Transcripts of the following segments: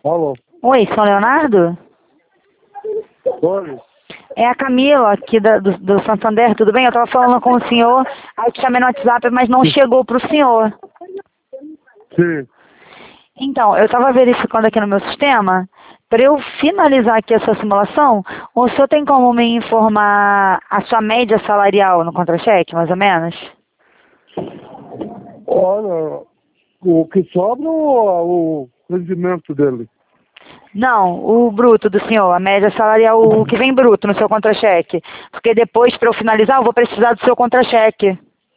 Alô? Oi, São Leonardo? Oi? É a Camila, aqui do Santander, tudo bem? Eu estava falando com o senhor, aí eu te chamei no WhatsApp, mas não chegou para o senhor. Sim. Então, eu estava verificando aqui no meu sistema, para eu finalizar aqui essa simulação, o senhor tem como me informar a sua média salarial no contra-cheque, mais ou menos? Olha, o que sobra ou o rendimento dele? Não, o bruto do senhor, a média salarial, o que vem bruto no seu contra-cheque. Porque depois, para eu finalizar, eu vou precisar do seu contra-cheque.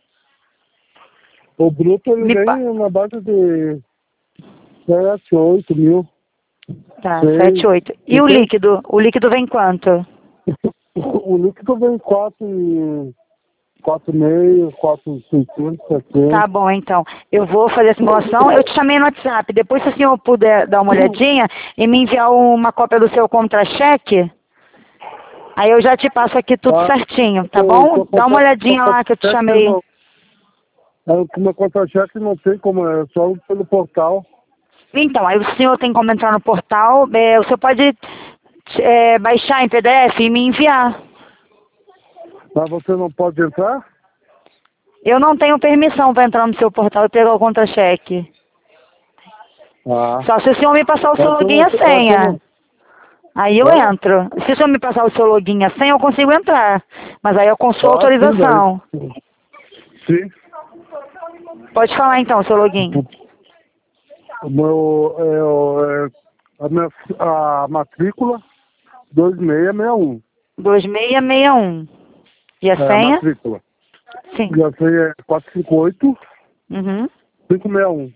O bruto ele Me pa... vem na base de 7, 8 mil. Tá, 7, 6. 8. E o Então, líquido? O líquido vem quanto? o líquido vem 4,5, 4,50, 70. Tá bom, então. Eu vou fazer a simulação. Eu te chamei no WhatsApp. Depois, se o senhor puder dar uma olhadinha e me enviar uma cópia do seu contra-cheque, aí eu já te passo aqui tudo Tá? certinho, tá bom? Dá uma olhadinha lá que eu te chamei. O meu contra-cheque não tem como, é só pelo portal. Então, aí o senhor tem como entrar no portal. O senhor pode baixar em PDF e me enviar. Mas você não pode entrar? Eu não tenho permissão para entrar no seu portal e pegar o contra-cheque. Ah. Só se o senhor me passar o seu Mas login e a você senha. não... Aí eu Hã? entro. Se o senhor me passar o seu login e a senha, eu consigo entrar. Mas aí eu consulto a Ah, sim, daí. autorização. Sim. Pode falar então o seu login. O meu, a matrícula 2661. 2661. E a É a senha? matrícula. Sim. E a senha é 458 Uhum. 561.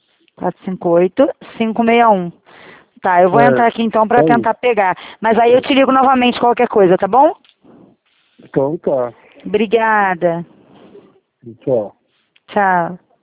458-561. Tá, eu vou entrar aqui então para É isso. tentar pegar. Mas aí eu te ligo novamente qualquer coisa, tá bom? Então tá. Obrigada. Tchau. Tchau.